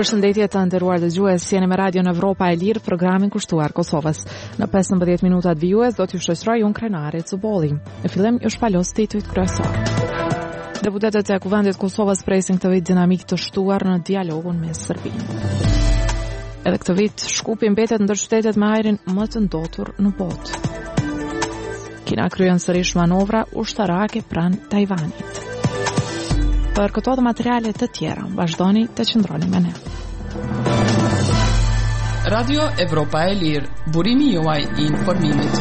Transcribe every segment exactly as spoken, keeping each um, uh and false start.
Përshëndetje të nderuar dëgjues, jeni me Radio në Evropa e Lirë, programin kushtuar Kosovës. Në pesëmbëdhjetë minutat vijues do t'ju shoqëroj unë Krenari Cubolli. Në fillim ju shpalos titujt kryesor. Deputetët e Kuvendit Kosovës presin këtë vit dinamik të shtuar në dialogun me Serbinë. Edhe këtë vit Shkupi mbetet ndër qytetet me ajrin më të ndotur në botë. Kina kryen sërish manovra ushtarake pranë Tajvanit. Për këto dhe materiale të tjera, vazhdoni të qëndroni me ne. Radio Evropa e Lirë, burimi juaj i informimit.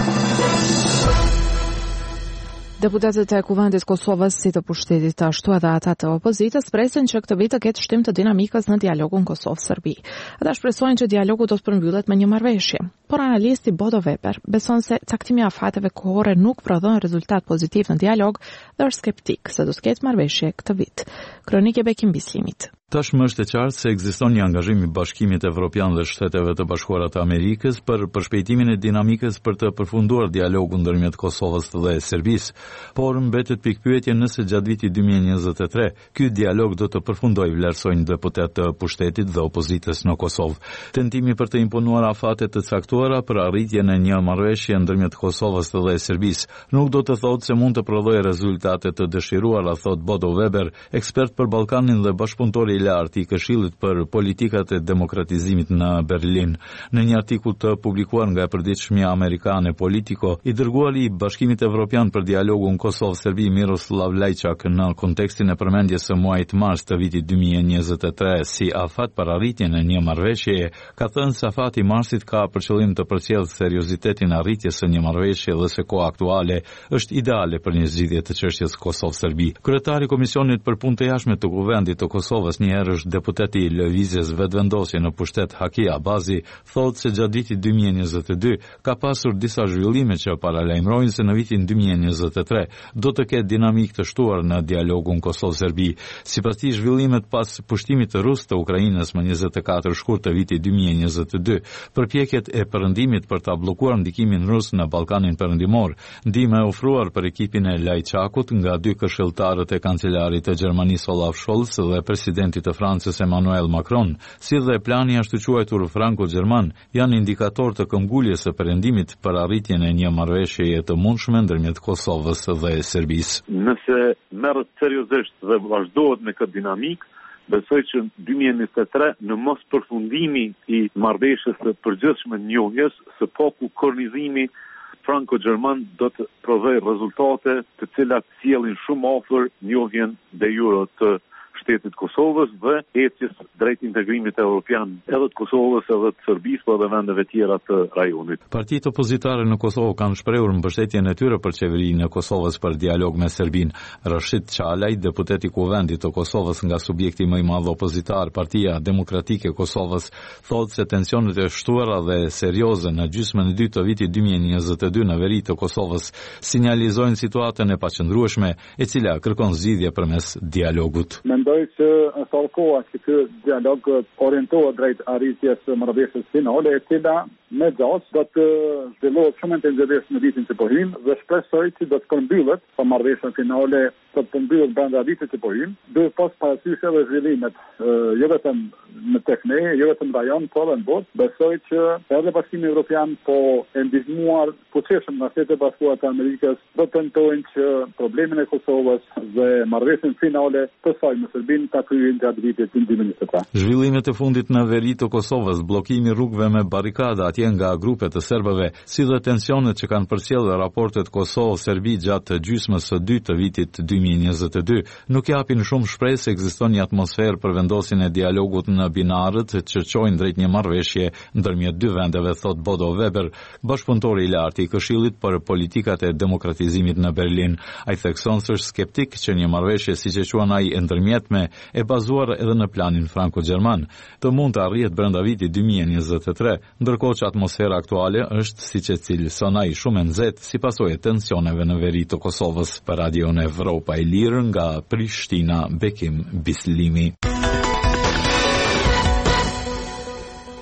Deputetët e Kuvendit Kosovës si të pushtetit ashtu edhe ata të opozitës presin që këtë vit të ketë shtim të dinamikës në dialogun Kosovë-Serbi. Ata shpresojnë që dialogu do të përmbyllet me një marrëveshje. Por analisti Bodo Weber beson se caktimi i afateve kohore nuk prodhon rezultat pozitiv në dialog dhe është skeptik se do të ketë marrëveshje këtë vit. Kronike Bekim Bislimit. Tashmë është e qartë se ekziston një angazhim i Bashkimit Evropian dhe Shteteve të Bashkuara të Amerikës për përshpejtimin e dinamikës për të përfunduar dialogun ndërmjet Kosovës dhe Serbisë, por mbetet pikpyetje nëse gjatë vitit dy mijë e njëzet e tre ky dialog do të përfundojë, vlerësojnë deputet të pushtetit dhe opozitës në Kosovë. Tentimi për të imponuar afate të caktuara për arritjen e një marrëveshje ndërmjet Kosovës dhe Serbisë nuk do të thotë se mund të prodhojë rezultate të dëshiruara, thot Bodo Weber, ekspert për Ballkanin dhe bashkëpunëtori lartë i Këshillit për politikat e demokratizimit në Berlin. Në një artikull të publikuar nga e përditshmja amerikane Politico, i dërguari i Bashkimit Evropian për dialogun Kosovë-Serbi Miroslav Lajçak në kontekstin e përmendjes së muajit mars të vitit dy mijë e njëzet e tre si afat për arritjen e një marrëveshjeje, ka thënë se afati i marsit ka për qëllim të përcjellë seriozitetin e arritjes së një marrëveshje dhe se koha aktuale është ideale për një zgjidhje të çështjes Kosovë-Serbi. Kryetari i Komisionit për Punë të Jashtme të Kuvendit të Kosovës, një herë është deputeti i lëvizjes vetëvendosje në pushtet Haki Abazi, thotë se gjatë vitit dy mijë e njëzet e dy ka pasur disa zhvillime që paralajmërojnë se në vitin dy mijë e njëzet e tre do të ketë dinamik të shtuar në dialogun Kosovë-Serbi. Sipas tij, zhvillimet pas pushtimit të rus të Ukrainës më njëzet e katër shkurt të vitit dy mijë e njëzet e dy, përpjekjet e perëndimit për ta bllokuar ndikimin rus në Ballkanin Perëndimor, ndihma e ofruar për ekipin e Lajçakut nga dy këshilltarët e kancelarit të Gjermanisë Olaf Scholz dhe presidentit të Francës Emmanuel Macron, si dhe plani ashtu quajtur franko-gjerman, janë indikator të këmbguljes së perëndimit për arritjen e një marrëveshjeje të mundshme ndërmjet Kosovës dhe Serbisë. Nëse merret seriozisht dhe vazhdohet me këtë dinamik, besoj që dy mijë e njëzet e tre në mos përfundimi i marrëveshjes së përgjithshme njohjes së paku kornizimi franko-gjerman do të prodhojë rezultate të cilat sjellin shumë afër njohjen de jure të shtetit Kosovës dhe ecjes drejt integrimit evropian edhe të Kosovës edhe të Serbisë por edhe vendeve tjera të rajonit. Partitë opozitare në Kosovë kanë shprehur mbështetjen e tyre për qeverinë e Kosovës për dialog me Serbinë. Rashid Çalaj, deputeti i Kuvendit të Kosovës nga subjekti më i madh opozitar, Partia Demokratike e Kosovës, thotë se tensionet e shtuara dhe serioze në gjysmën e dytë të vitit dy mijë e njëzet e dy në veri të Kosovës sinjalizojnë situatën e paqëndrueshme e cila kërkon zgjidhje përmes dialogut. Mendoj që është koha që ky dialog orientohet drejt arritjes së marrëveshjes finale, e cila me gjatë do të zhvillohet shumë intensivisht në vitin që po hyn dhe shpresoj që do të përmbyllet pa marrëveshjen finale të përmbyllet brenda vitit që po hyn. Duhet pas parasysh edhe zhvillimet, jo vetëm në tek ne, jo vetëm në rajon, por edhe në botë. Besoj që edhe Bashkimi Evropian po e ndihmuar fuqishëm nga Shtetet e Bashkuara të Amerikës do të tentojnë që problemin e Kosovës dhe marrëveshjen finale të saj me Serbinë ta kryejnë gjatë vitit dy mijë e njëzet e tre. Zhvillimet e fundit në veri të Kosovës, bllokimi rrugëve me barrikada atje nga grupe të serbëve, si dhe tensionet që kanë përcjellë raportet Kosovë-Serbi gjatë gjysmës së dytë të vitit dy mijë e njëzet e dy, nuk japin shumë shpresë se ekziston një atmosferë për vendosjen e dialogut në binarët që çojnë drejt një marrëveshje ndërmjet dy vendeve, thot Bodo Weber, bashkëpunëtori i lartë i Këshillit për politikat e demokratizimit në Berlin. Ai thekson se është skeptik që një marrëveshje siç e quan ai e ndërmjetme e bazuar edhe në planin franko-gjerman të mund të arrihet brenda vitit dy mijë e njëzet e tre, ndërkohë që atmosfera aktuale është siç e cilëson ai shumë e nxehtë si pasojë e tensioneve në veri të Kosovës. Për Radion Evropa e Lirë nga Prishtina, Bekim Bislimi.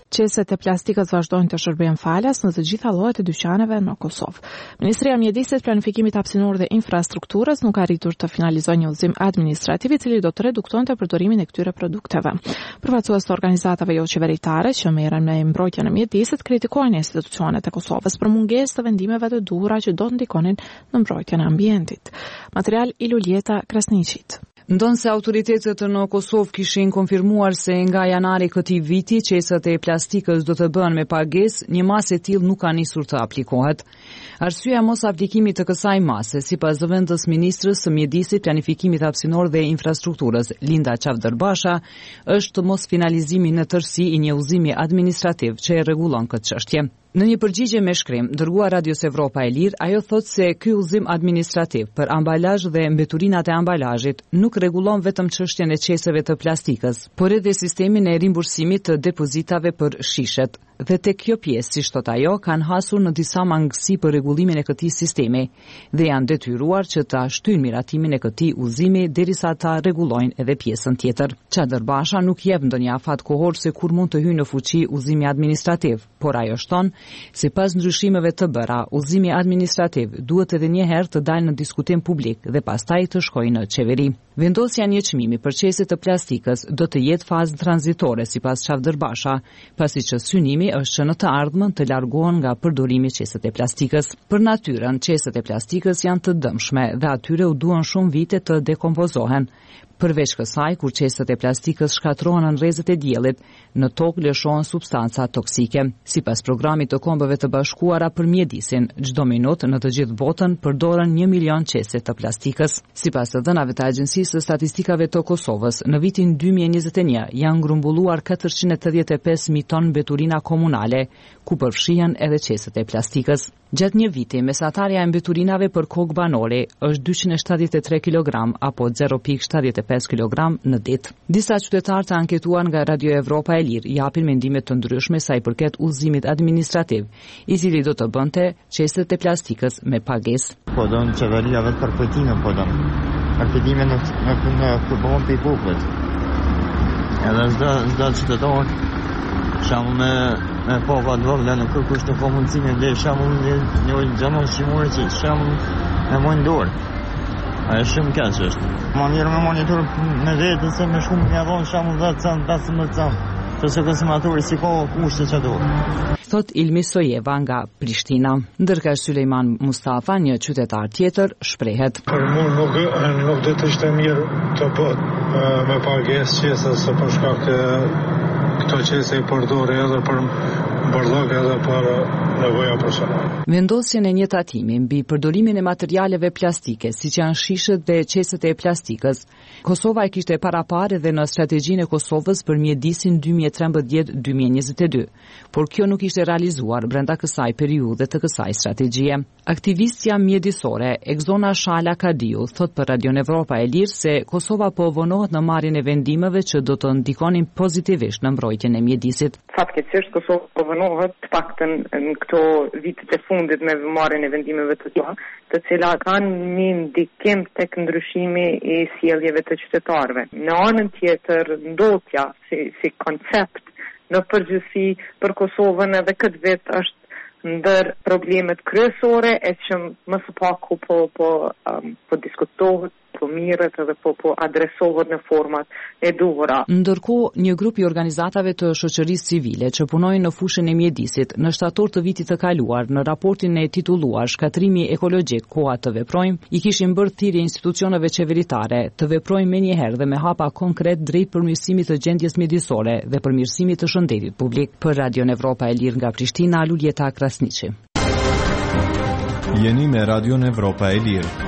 Qeset e plastikës vazhdojnë të shërbejnë falas në të gjitha llojet e dyqaneve në Kosovë. Ministria e Mjedisit, Planifikimit Hapësinor dhe Infrastrukturës nuk arritur të finalizojë një udhëzim administrativ i cili do të reduktonte përdorimin e këtyre produkteve. Përfaqësues të organizatave jo qeveritare që merren me mbrojtjen e mjedisit kritikojnë institucionet e Kosovës për mungesë të vendimeve të duhura që do të ndikonin në mbrojtjen e ambientit. Material i Luljeta Krasniqit. Ndonë se autoritetet në Kosovë kishin konfirmuar se nga janari këtij viti qeset e plastikës do të bëhen me pagesë, një masë e tillë nuk ka nisur të aplikohet. Arsyeja e mos aplikimit të kësaj mase, sipas zëvendës ministrës së Mjedisit, Planifikimit Hapësinor dhe Infrastrukturës, Linda Qavdërbasha, është mos finalizimi në tërësi i një udhëzimi administrativ që e rregullon këtë çështje. Në një përgjigje me shkrim, dërguar Radios Evropa e Lirë, ajo thotë se ky udhëzim administrativ për ambalazh dhe mbeturinat e ambalazhit nuk rregullon vetëm çështjen e qeseve të plastikës, por edhe sistemin e rimbursimit të depozitave për shishet. Dhe tek kjo pjesë, si thot ajo, kanë hasur në disa mangësi për rregullimin e këtij sistemi dhe janë detyruar që ta shtyjnë miratimin e këtij udhëzimi derisa ta rregullojnë edhe pjesën tjetër. Qadërbasha nuk jep ndonjë afat kohor se kur mund të hyjë në fuqi udhëzimi administrativ, por ajo shton sipas ndryshimeve të bëra, udhëzimi administrativ duhet edhe një herë të dalë në diskutim publik dhe pastaj të shkojë në qeveri. Vendosja një çmimi për qeset të plastikës do të jetë fazë tranzitore sipas Qavdërbasha, pasi që synimi është që në të ardhmen të largohen nga përdorimi qeset e plastikës. Për natyrën, qeset e plastikës janë të dëmshme dhe atyre u duan shumë vite të dekompozohen. Përveç kësaj, kur qeset e plastikës shkatrohen në rrezet e diellit, në tokë lëshohen substanca toksike. Sipas programit të Kombeve të Bashkuara për mjedisin, çdo minutë në të gjithë botën përdoren një milion qese të plastikës. Sipas të dhënave të Agjencisë së Statistikave të Kosovës, në vitin dy mijë e njëzet e një janë ngrumbulluar katërqind e tetëdhjetë e pesë mijë ton mbeturina komunale, ku përfshihen edhe qeset e plastikës. Gjatë një viti, mesatarja e mbeturinave për kokë banore është dyqind e shtatëdhjetë e tre kilogram apo zero pikë shtatëdhjetë e pesë kilogram në ditë. Disa qytetarë të anketuar nga Radio Evropa e Lirë japin mendime të ndryshme sa i përket udhëzimit administrativ, i cili do të bënte qeset e plastikës me pagesë. Po don qeveria vetë përkujtime, po don. Përkujtime në në në përbën për popullit. Edhe çdo çdo qytetar shamu me me papa të vogla në kërkush të komunicimin dhe shamu një një gjamon shimore që shamu me mojnë dorë. A e shumë keq është. Ma mirë me monitor me vetë se me shumë një dhonë shamu vetë canë, pesëmbëdhjetë canë. Që se konsumatori si ka kushte që do. Thot Ilmi Sojeva nga Prishtina. Ndërka Sulejman Mustafa, një qytetar tjetër, shprehet. Për mu nuk, nuk dhe të ishte mirë të bët me pagesë qese se për shkak të këto qese i përdore edhe për bërlog edhe për nevoja personale. Vendosjen e një tatimi mbi përdorimin e materialeve plastike, siç janë shishët dhe qeset e plastikës, Kosova e kishte paraparë edhe në strategjinë e Kosovës për mjedisin dy mijë e trembëdhjetë dy mijë e njëzet e dy, por kjo nuk ishte realizuar brenda kësaj periudhe të kësaj strategjie. Aktivistja mjedisore Exona Shala Kadiu thot për Radio Evropa e Lirë se Kosova po vonohet në marrjen e vendimeve që do të ndikonin pozitivisht në mbrojtjen e mjedisit. Fatkeqësisht Kosova po vonohet të paktën në këto vitet e fundit me marrjen e vendimeve të tilla, të cilat kanë një ndikim tek ndryshimi i sjelljeve të qytetarëve. Në anën tjetër, ndotja si, si koncept në përgjithësi për Kosovën edhe këtë vit është ndër problemet kryesore e që më së paku po, po, um, po diskutohet, po mirët edhe po, po adresohet në format e duhura. Ndërkohë, një grup i organizatave të shoqërisë civile që punojnë në fushën e mjedisit në shtator të vitit të kaluar në raportin e titulluar Shkatrimi ekologjik, koha të veprojmë, i kishin bërë thirrje institucioneve qeveritare të veprojnë menjëherë dhe me hapa konkret drejt përmirësimit të gjendjes mjedisore dhe përmirësimit të shëndetit publik. Për Radio Evropa e Lirë nga Prishtina, Luljeta Krasniqi. Jeni me Radio Evropa e Lirë.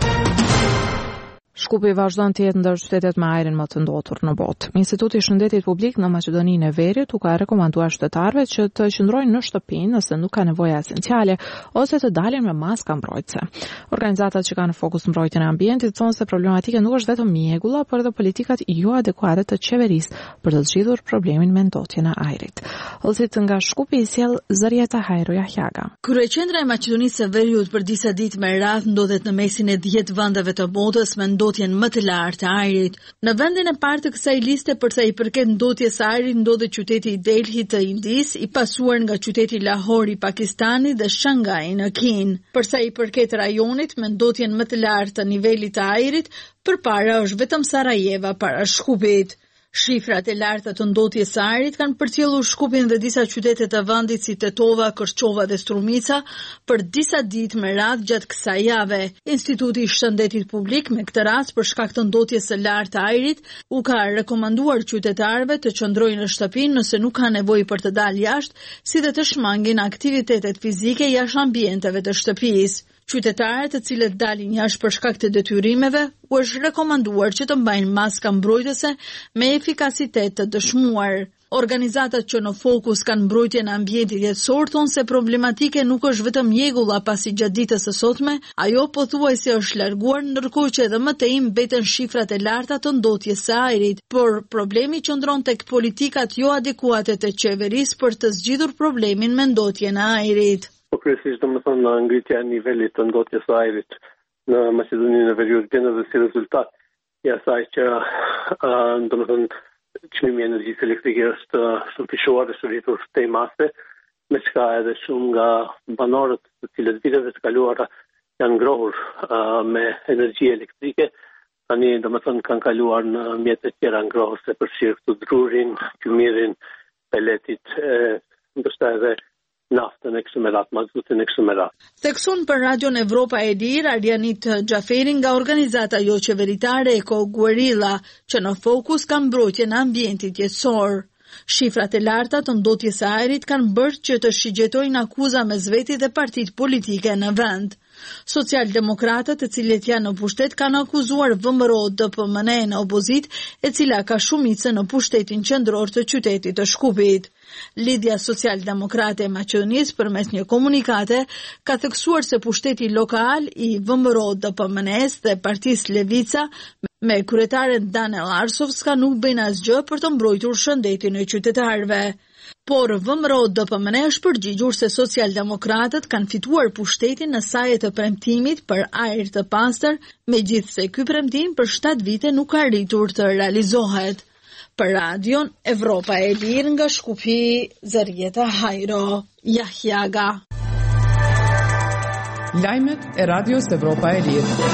Shkupi vazhdon të jetë ndër qytetet me ajrin më të ndotur në botë. Instituti i Shëndetit Publik në Maqedoninë e Veriut u ka rekomanduar qytetarëve që të qëndrojnë në shtëpi nëse nuk ka nevoja esenciale ose të dalin me maska mbrojtëse. Organizatat që kanë fokus mbrojtjen e ambientit thonë se problematika nuk është vetëm mjegulla, por edhe politikat jo adekuate të qeverisë për të zgjidhur problemin me ndotjen e ajrit. Ose nga Shkupi i sjell Zërieta Hajro Jahjaga. Kryeqendra e Maqedonisë së Veriut për disa ditë me radhë ndodhet në mesin e dhjetë vendeve të botës me ndotje ndotjen më të lartë të ajrit. Në vendin e parë të kësaj liste për sa i përket ndotjes së ajrit ndodhet qyteti i Delhi të Indisë, i pasuar nga qyteti Lahore i Pakistanit dhe Shanghai në Kinë. Për sa i përket rajonit me ndotjen më të lartë të nivelit të ajrit, përpara është vetëm Sarajeva para Shkupit. Shifrat e larta të ndotjes së ajrit kanë përcjellur Shkupin dhe disa qytete të vendit si Tetova, Kërçova dhe Strumica për disa ditë me radhë gjatë kësaj jave. Instituti i Shëndetit Publik me këtë rast për shkak të ndotjes së lartë të ajrit u ka rekomanduar qytetarëve të qëndrojnë në shtëpi nëse nuk kanë nevojë për të dalë jashtë, si dhe të shmangin aktivitetet fizike jashtë ambienteve të shtëpisë. Qytetarët të cilët dalin jashtë për shkak të detyrimeve u është rekomanduar që të mbajnë maska mbrojtëse me efikasitet të dëshmuar. Organizatat që në fokus kanë mbrojtjen e ambientit jetësor thonë se problematike nuk është vetëm mjegulla pasi gjatë ditës së sotme, ajo pothuajse është larguar, ndërkohë që edhe më tej mbeten shifrat e larta të ndotjes së ajrit, por problemi qëndron tek politikat jo adekuate të qeverisë për të zgjidhur problemin me ndotjen e ajrit. Po kryesisht domethënë në ngritja e nivelit të ndotjes së ajrit në Maqedoninë e Veriut vjen edhe si rezultat i asaj që domethënë çmimi i energjisë elektrike është shumë fishuar dhe shëritur tej mase, me çka edhe shumë nga banorët të cilët viteve të kaluara janë ngrohur uh, me energji elektrike, tani domethënë kanë kaluar në mjete tjera ngrohëse përfshirë këtu drurin, qymirin, peletit, e, ndoshta edhe naftën e kështu me radhë, mazutin e kështu me radhë. Thekson për Radion Evropa e Lirë Arjanit Xhaferi nga organizata jo qeveritare Eko Guerilla, që në fokus ka mbrojtjen e ambientit jetësor. Shifrat e larta të ndotjes së ajrit kanë bërë që të shigjetojnë akuza mes vetit dhe partitë politike në vend. Socialdemokratët, të cilët janë në pushtet, kanë akuzuar V M R O D P M N në opozit, e cila ka shumicën në pushtetin qendror të qytetit të Shkupit. Lidhja Socialdemokrate e Maqedonisë përmes një komunikate ka theksuar se pushteti lokal i V M R O D P M N-s dhe Partisë Levica me kryetaren Daniel Arsovska nuk bëjnë asgjë për të mbrojtur shëndetin e qytetarëve. Por V M R O D P M N është përgjigjur se socialdemokratët kanë fituar pushtetin në sajet të premtimit për ajër të pastër, megjithse ky premtim për shtatë vite nuk ka arritur të realizohet. Për Radion Evropa e Lirë nga Shkupi, Zarieta Hajro, Jahjaga. Lajmet e Radios Evropa e Lirë.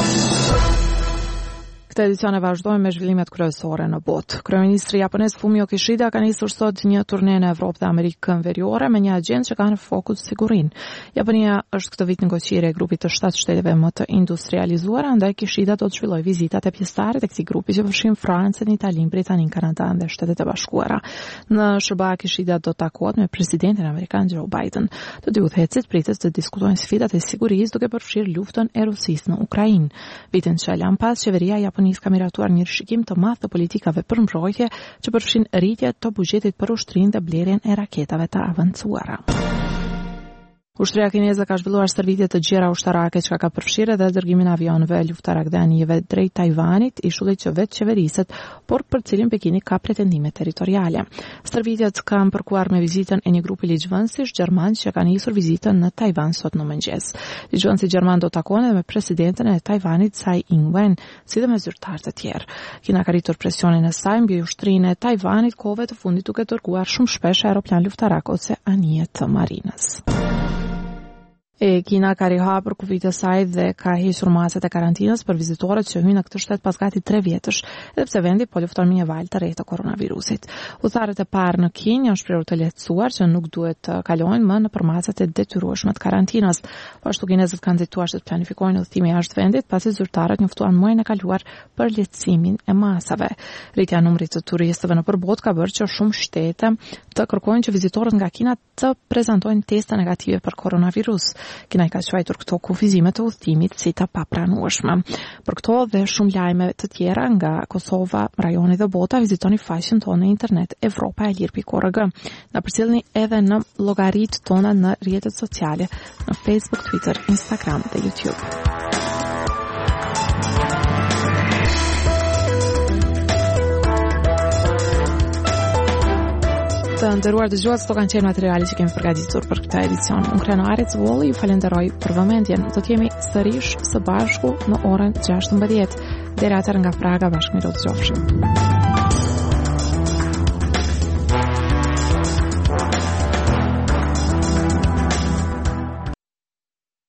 Këtë edicion e vazhdojmë me zhvillimet kryesore në botë. Kryeministri japonez Fumio Kishida ka nisur sot një turne në Evropë dhe Amerikën Veriore me një agjendë që ka në fokus sigurinë. Japonia është këtë vit negociere e grupit të shtatë shteteve më të industrializuara, ndaj Kishida do të zhvillojë vizitat e pjesëtarëve të këtij grupi që përfshin Francën, Italinë, Britaninë, Kanadën dhe Shtetet e Bashkuara. Në S B A Kishida do të takohet me presidentin amerikan Joe Biden. Të dy udhëhecit pritet të diskutojnë sfidat e sigurisë duke përfshirë luftën e Rusisë në Ukrainë. Vitin që lan pas qeveria japoneze ka miratuar një rishikim të madh të politikave për mbrojtje që përfshin rritje të buxhetit për ushtrinë dhe blerjen e raketave të avancuara. Ushtria kineze ka zhvilluar stërvitje të gjera ushtarake që ka përfshirë edhe dërgimin e avionëve luftarak dhe anijeve drejt Tajvanit, ishullit që vetë qeveriset, por për cilin Pekini ka pretendime territoriale. Stërvitjet kanë përkuar me vizitën e një grupi ligjvënësish gjerman që kanë nisur vizitën në Tajvan sot në mëngjes. Ligjvënësi gjerman do takohen me presidenten e Tajvanit Tsai Ing-wen, si dhe me zyrtar të tjerë. Kina ka rritur presionin e saj mbi ushtrinë e Tajvanit kohëve të fundit duke dërguar shumë shpesh aeroplan luftarak ose anije të marinës. E Kina ka rihapur kufijtë e saj dhe ka hequr masat e karantinës për vizitorët që hyjnë në këtë shtet pas gati tre vjetësh, edhe pse vendi po lufton me një valë të re të koronavirusit. Udhëtarët e parë në Kinë janë shprehur të lehtësuar që nuk duhet të kalojnë më nëpër masat e detyrueshme të karantinës. Po ashtu kinezët kanë nxituar se të planifikojnë udhëtime jashtë vendit, pasi zyrtarët njoftuan muajin e kaluar për lehtësimin e masave. Rritja e numrit të turistëve nëpër botë ka bërë që shumë shtete të kërkojnë që vizitorët nga Kina të prezantojnë teste negative për koronavirus. Kina i ka quajtur këto kufizime të udhëtimit si të papranueshme. Për këto dhe shumë lajme të tjera nga Kosova, rajoni dhe bota, vizitoni faqen tonë në internet evropa e lirë pikë org. Na përcjellni edhe në llogaritë tona në rrjetet sociale, në Facebook, Twitter, Instagram dhe YouTube. Të nderuar dëgjues, këto kanë qenë materiale që kemi përgatitur për këtë edicion. Unë Krenari Zvolli ju falenderoj për vëmendjen. Do të jemi sërish së bashku në orën gjashtëmbëdhjetë. Deri atëherë nga Praga bashkë me Rose Gjofshin.